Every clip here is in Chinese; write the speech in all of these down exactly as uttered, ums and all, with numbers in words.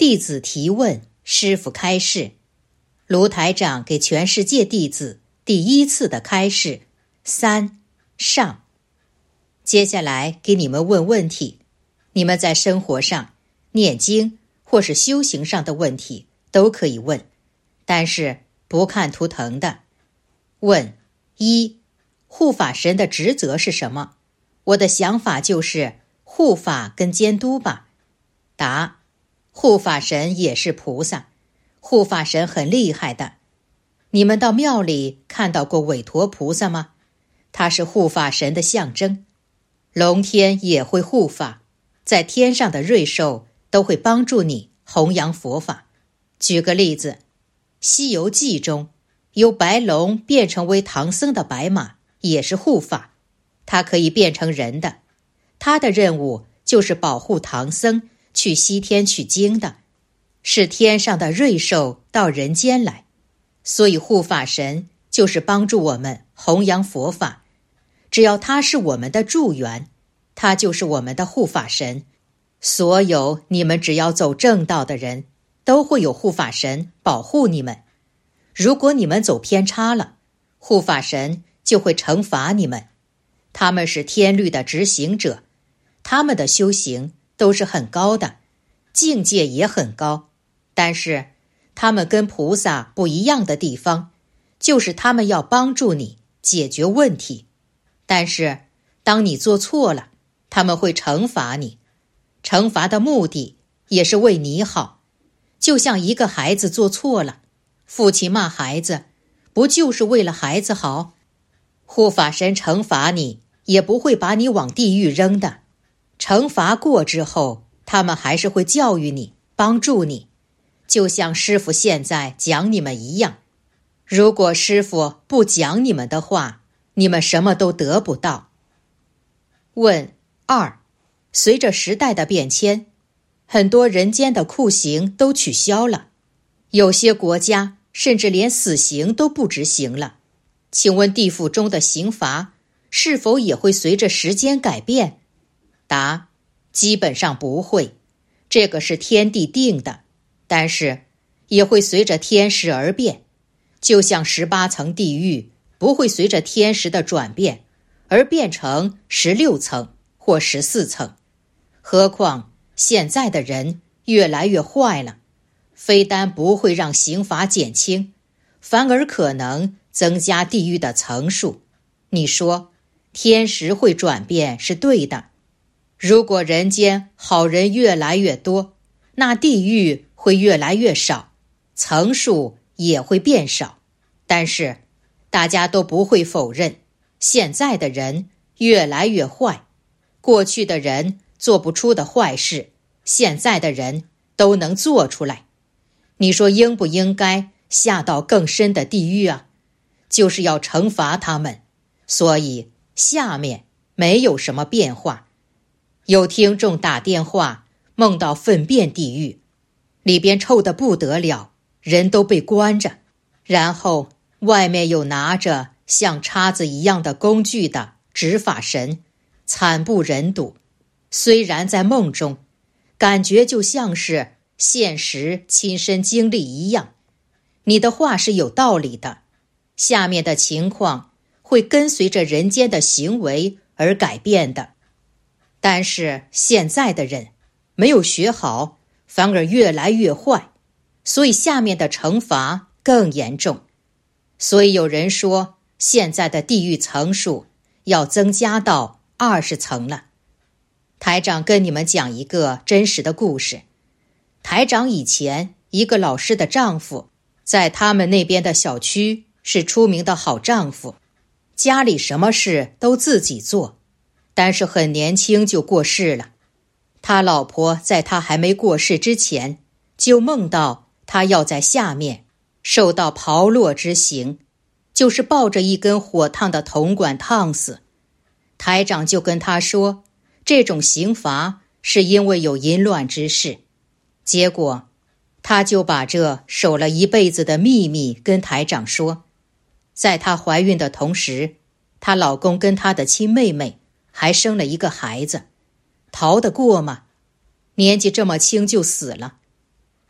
弟子提问，师父开示。卢台长给全世界弟子第一次的开示。三上。接下来给你们问问题，你们在生活上、念经或是修行上的问题都可以问，但是不看图腾的。问一，护法神的职责是什么？我的想法就是护法跟监督吧。答：护法神也是菩萨，护法神很厉害的。你们到庙里看到过韦陀菩萨吗？他是护法神的象征。龙天也会护法，在天上的瑞兽都会帮助你弘扬佛法。举个例子，《西游记》中由白龙变成为唐僧的白马也是护法，它可以变成人的，它的任务就是保护唐僧去西天取经的，是天上的瑞兽到人间来。所以护法神就是帮助我们弘扬佛法，只要他是我们的助缘，他就是我们的护法神。所有你们只要走正道的人，都会有护法神保护你们。如果你们走偏差了，护法神就会惩罚你们。他们是天律的执行者，他们的修行都是很高的，境界也很高，但是他们跟菩萨不一样的地方，就是他们要帮助你解决问题。但是当你做错了，他们会惩罚你，惩罚的目的也是为你好。就像一个孩子做错了，父亲骂孩子，不就是为了孩子好？护法神惩罚你，也不会把你往地狱扔的。惩罚过之后，他们还是会教育你，帮助你，就像师父现在讲你们一样。如果师父不讲你们的话，你们什么都得不到。问二，随着时代的变迁，很多人间的酷刑都取消了，有些国家甚至连死刑都不执行了。请问地府中的刑罚是否也会随着时间改变？答：基本上不会，这个是天地定的，但是也会随着天时而变。就像十八层地狱不会随着天时的转变而变成十六层或十四层。何况现在的人越来越坏了，非但不会让刑罚减轻，反而可能增加地狱的层数。你说天时会转变是对的，如果人间好人越来越多，那地狱会越来越少，层数也会变少。但是大家都不会否认，现在的人越来越坏，过去的人做不出的坏事，现在的人都能做出来。你说应不应该下到更深的地狱啊？就是要惩罚他们，所以下面没有什么变化。有听众打电话梦到粪便地狱，里边臭得不得了，人都被关着，然后外面有拿着像叉子一样的工具的执法神，惨不忍睹。虽然在梦中，感觉就像是现实亲身经历一样。你的话是有道理的，下面的情况会跟随着人间的行为而改变的。但是现在的人没有学好，反而越来越坏，所以下面的惩罚更严重。所以有人说，现在的地狱层数要增加到二十层了。台长跟你们讲一个真实的故事。台长以前一个老师的丈夫，在他们那边的小区是出名的好丈夫，家里什么事都自己做，但是很年轻就过世了。他老婆在他还没过世之前，就梦到他要在下面受到炮烙之刑，就是抱着一根火烫的铜管烫死。台长就跟他说，这种刑罚是因为有淫乱之事。结果他就把这守了一辈子的秘密跟台长说。在她怀孕的同时，她老公跟她的亲妹妹还生了一个孩子，逃得过吗？年纪这么轻就死了。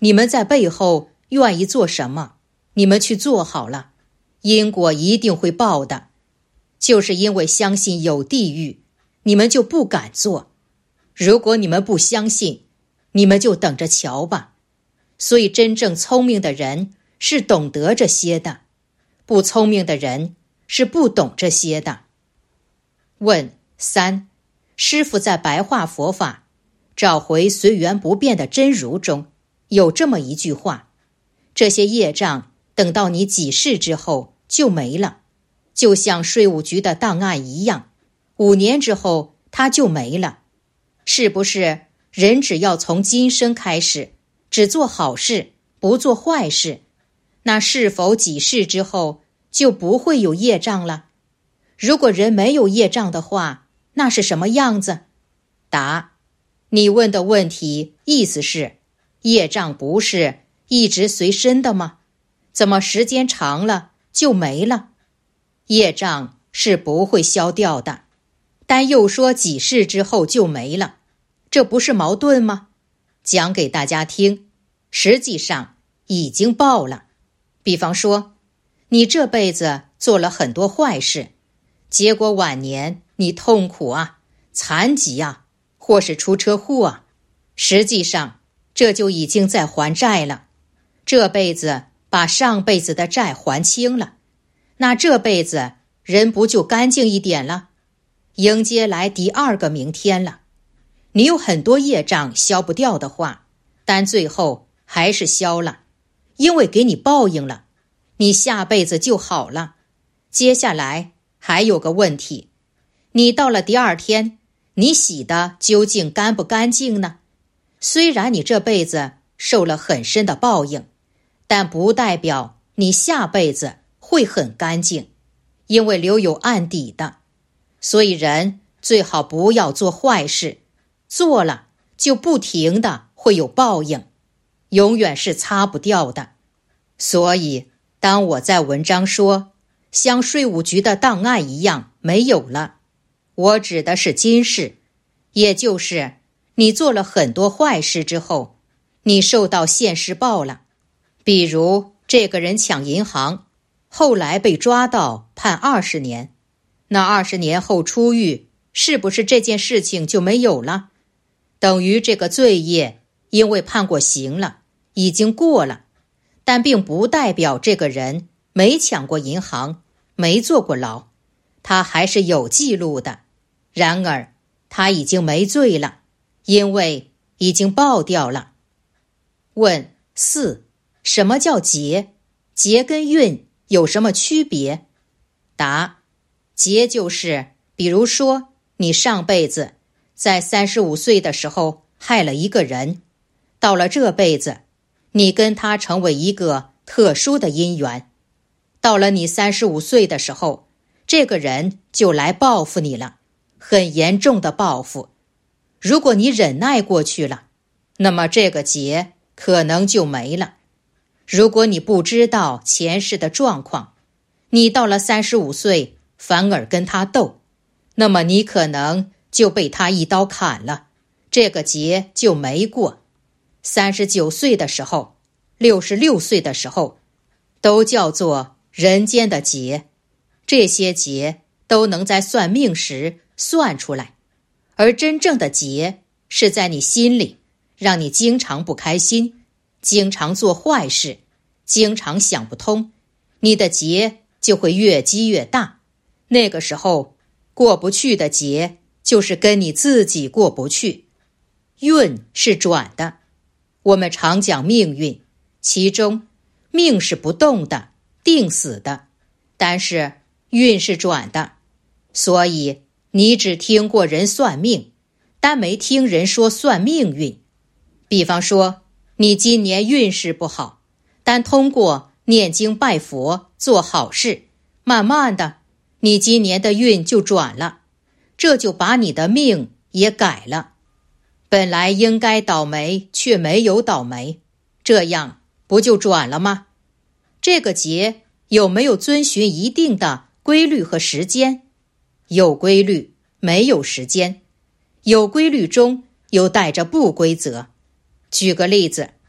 你们在背后愿意做什么，你们去做好了，因果一定会报的。就是因为相信有地狱，你们就不敢做。如果你们不相信，你们就等着瞧吧。所以真正聪明的人是懂得这些的，不聪明的人是不懂这些的。问三，师父在白话佛法找回随缘不变的真如中有这么一句话，这些业障等到你几世之后就没了，就像税务局的档案一样，五年之后它就没了。是不是人只要从今生开始只做好事不做坏事，那是否几世之后就不会有业障了？如果人没有业障的话，那是什么样子？答：你问的问题意思是，业障不是一直随身的吗？怎么时间长了就没了？业障是不会消掉的，但又说几世之后就没了，这不是矛盾吗？讲给大家听，实际上已经报了。比方说，你这辈子做了很多坏事，结果晚年你痛苦啊、残疾啊，或是出车祸啊，实际上这就已经在还债了。这辈子把上辈子的债还清了，那这辈子人不就干净一点了？迎接来第二个明天了。你有很多业障消不掉的话，但最后还是消了，因为给你报应了，你下辈子就好了。接下来还有个问题，你到了第二天，你洗的究竟干不干净呢？虽然你这辈子受了很深的报应，但不代表你下辈子会很干净，因为留有案底的。所以人最好不要做坏事，做了就不停的会有报应，永远是擦不掉的。所以当我在文章说像税务局的档案一样没有了，我指的是今世，也就是你做了很多坏事之后，你受到现世报了。比如这个人抢银行，后来被抓到判二十年，那二十年后出狱，是不是这件事情就没有了？等于这个罪业因为判过刑了，已经过了，但并不代表这个人没抢过银行，没坐过牢，他还是有记录的。然而他已经没罪了，因为已经报掉了。问四，什么叫劫？劫跟运有什么区别？答：劫就是比如说你上辈子在三十五岁的时候害了一个人，到了这辈子你跟他成为一个特殊的因缘，到了你三十五岁的时候，这个人就来报复你了，很严重的报复。如果你忍耐过去了，那么这个劫可能就没了。如果你不知道前世的状况，你到了三十五岁反而跟他斗，那么你可能就被他一刀砍了，这个劫就没过。三十九岁的时候，六十六岁的时候，都叫做人间的劫。这些劫都能在算命时算出来，而真正的劫是在你心里，让你经常不开心，经常做坏事，经常想不通，你的劫就会越积越大。那个时候过不去的劫就是跟你自己过不去。运是转的，我们常讲命运，其中命是不动的，定死的，但是运是转的。所以你只听过人算命，但没听人说算命运。比方说你今年运势不好，但通过念经拜佛做好事，慢慢的你今年的运就转了，这就把你的命也改了。本来应该倒霉却没有倒霉，这样不就转了吗？这个劫有没有遵循一定的规律和时间？有规律，没有时间。有规律中又带着不规则。举个例子，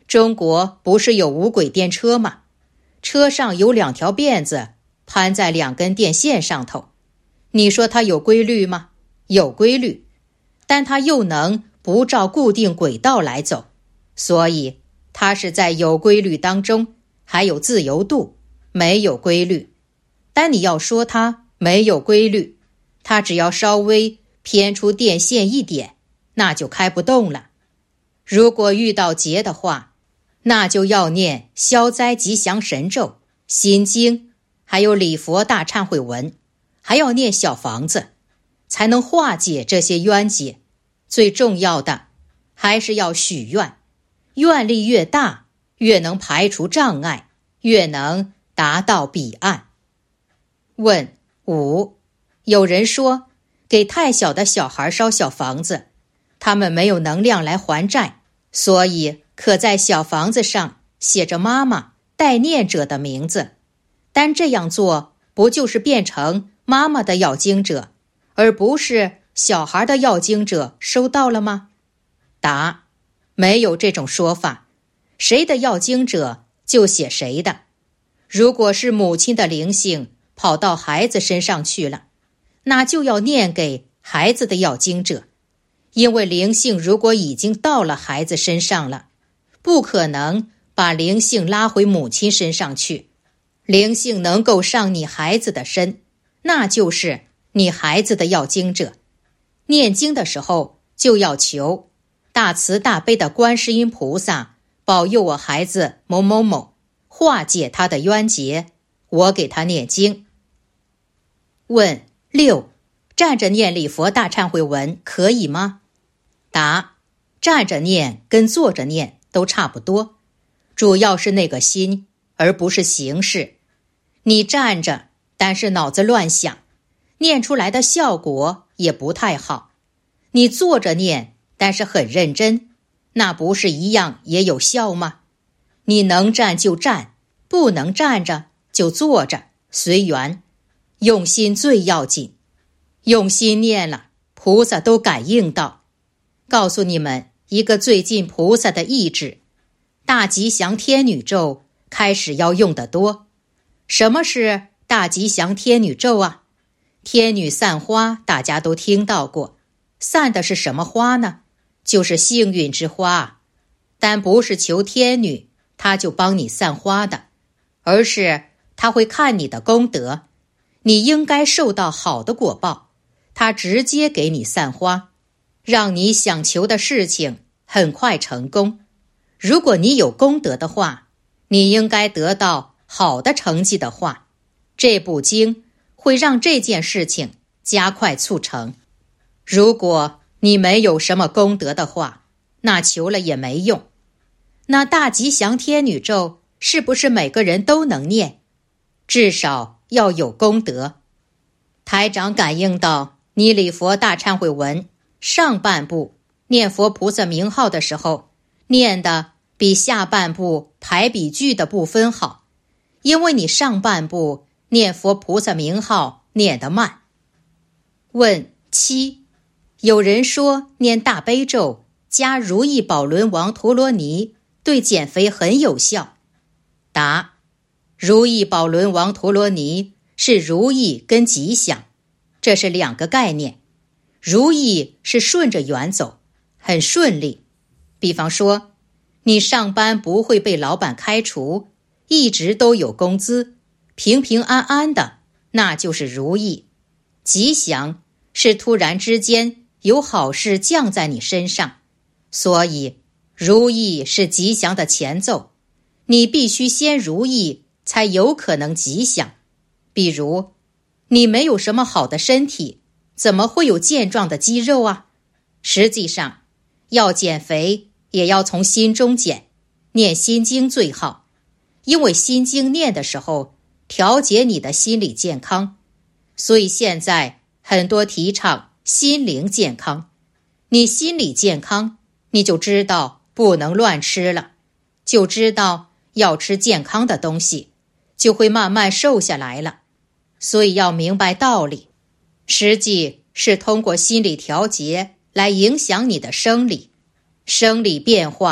中国不是有无轨电车吗？车上有两条辫子攀在两根电线上头，你说它有规律吗？有规律，但它又能不照固定轨道来走，所以它是在有规律当中还有自由度，没有规律。但你要说它没有规律，它只要稍微偏出电线一点，那就开不动了。如果遇到劫的话，那就要念消灾吉祥神咒、心经，还有礼佛大忏悔文，还要念小房子，才能化解这些冤结。最重要的还是要许愿，愿力越大，越能排除障碍，越能达到彼岸。问五，有人说给太小的小孩烧小房子，他们没有能量来还债，所以可在小房子上写着妈妈代念者的名字，但这样做不就是变成妈妈的要经者，而不是小孩的要经者收到了吗？答：没有这种说法，谁的要经者就写谁的。如果是母亲的灵性跑到孩子身上去了，那就要念给孩子的要经者，因为灵性如果已经到了孩子身上了，不可能把灵性拉回母亲身上去。灵性能够上你孩子的身，那就是你孩子的要经者。念经的时候就要求大慈大悲的观世音菩萨保佑我孩子某某某，化解他的冤结，我给他念经。问六，站着念礼佛大忏悔文可以吗？答：站着念跟坐着念都差不多，主要是那个心，而不是形式。你站着，但是脑子乱想，念出来的效果也不太好。你坐着念，但是很认真，那不是一样也有效吗？你能站就站，不能站着就坐着，随缘。用心最要紧，用心念了，菩萨都感应到。告诉你们一个最近菩萨的意志，大吉祥天女咒开始要用得多。什么是大吉祥天女咒啊？天女散花大家都听到过，散的是什么花呢？就是幸运之花，但不是求天女她就帮你散花的，而是她会看你的功德，你应该受到好的果报，她直接给你散花，让你想求的事情很快成功。如果你有功德的话，你应该得到好的成绩的话，这部经会让这件事情加快促成。如果你没有什么功德的话，那求了也没用。那大吉祥天女咒是不是每个人都能念？至少要有功德。台长感应到你礼佛大忏悔文上半部念佛菩萨名号的时候，念的比下半部排比句的部分好，因为你上半部念佛菩萨名号念得慢。问七，有人说念大悲咒加如意宝轮王陀罗尼对减肥很有效。答：如意宝轮王陀罗尼是如意跟吉祥，这是两个概念。如意是顺着缘走，很顺利。比方说，你上班不会被老板开除，一直都有工资，平平安安的，那就是如意。吉祥是突然之间有好事降在你身上，所以如意是吉祥的前奏，你必须先如意才有可能吉祥。比如你没有什么好的身体，怎么会有健壮的肌肉啊？实际上要减肥也要从心中减，念心经最好，因为心经念的时候调节你的心理健康，所以现在很多提倡心灵健康。你心理健康，你就知道不能乱吃了，就知道要吃健康的东西，就会慢慢瘦下来了。所以要明白道理，实际是通过心理调节来影响你的生理，生理变化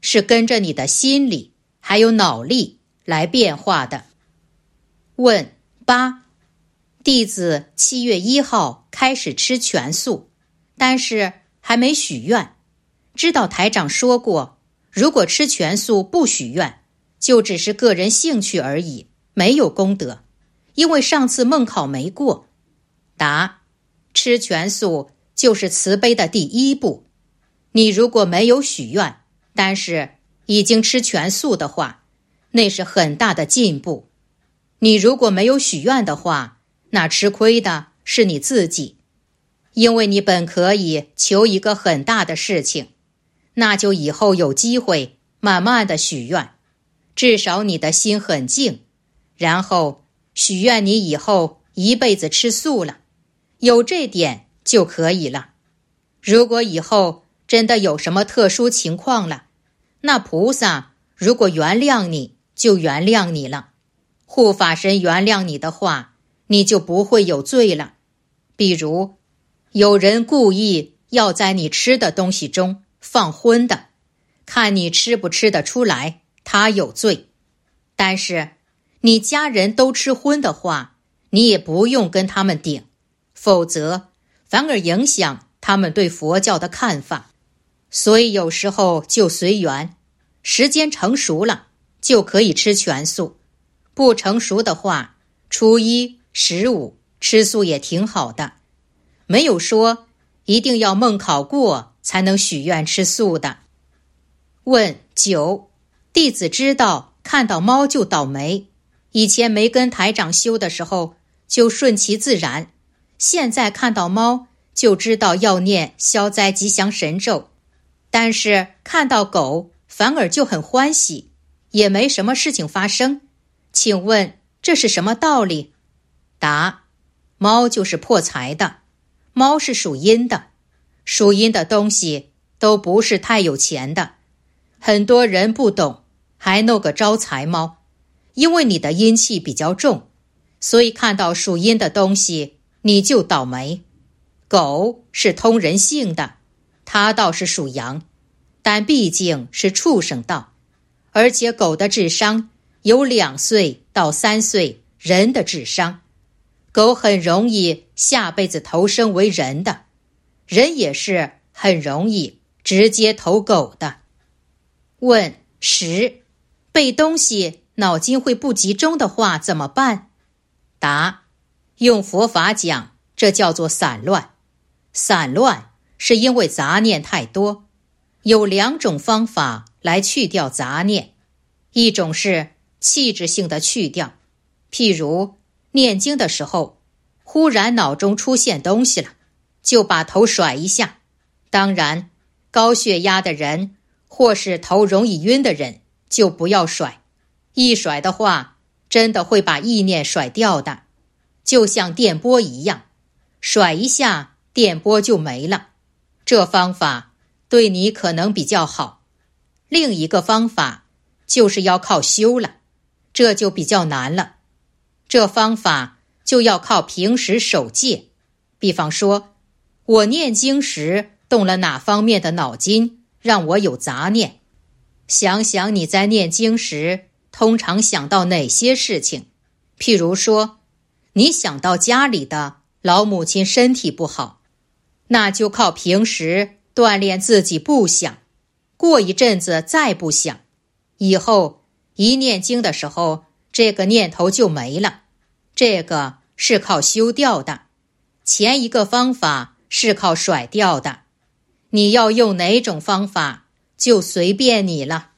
是跟着你的心理还有脑力来变化的。问八，弟子七月一号开始吃全素，但是还没许愿。知道台长说过，如果吃全素不许愿，就只是个人兴趣而已，没有功德，因为上次梦考没过。答：吃全素就是慈悲的第一步。你如果没有许愿，但是已经吃全素的话，那是很大的进步。你如果没有许愿的话，那吃亏的是你自己，因为你本可以求一个很大的事情，那就以后有机会慢慢的许愿，至少你的心很静，然后许愿你以后一辈子吃素了，有这点就可以了。如果以后真的有什么特殊情况了，那菩萨如果原谅你，就原谅你了。护法神原谅你的话，你就不会有罪了。比如，有人故意要在你吃的东西中放荤的，看你吃不吃得出来，他有罪。但是，你家人都吃荤的话，你也不用跟他们顶，否则反而影响他们对佛教的看法。所以有时候就随缘，时间成熟了就可以吃全素，不成熟的话，初一、十五吃素也挺好的。没有说一定要梦考过才能许愿吃素的。问九，弟子知道看到猫就倒霉，以前没跟台长修的时候就顺其自然，现在看到猫就知道要念消灾吉祥神咒，但是看到狗反而就很欢喜，也没什么事情发生，请问这是什么道理？答：猫就是破财的，猫是属阴的，属阴的东西都不是太有钱的，很多人不懂，还弄个招财猫，因为你的阴气比较重，所以看到属阴的东西你就倒霉。狗是通人性的，它倒是属阳，但毕竟是畜生道，而且狗的智商有两岁到三岁人的智商，狗很容易下辈子投生为人的，人也是很容易直接投狗的。问十，背东西脑筋会不集中的话怎么办？答：用佛法讲，这叫做散乱。散乱是因为杂念太多，有两种方法来去掉杂念，一种是气质性的去掉，譬如念经的时候，忽然脑中出现东西了，就把头甩一下。当然，高血压的人或是头容易晕的人就不要甩，一甩的话，真的会把意念甩掉的，就像电波一样，甩一下电波就没了。这方法对你可能比较好。另一个方法就是要靠修了，这就比较难了。这方法就要靠平时守戒，比方说，我念经时动了哪方面的脑筋，让我有杂念。想想你在念经时通常想到哪些事情，譬如说，你想到家里的老母亲身体不好，那就靠平时锻炼自己不想，过一阵子再不想，以后一念经的时候，这个念头就没了。这个是靠修掉的，前一个方法是靠甩掉的。你要用哪种方法，就随便你了。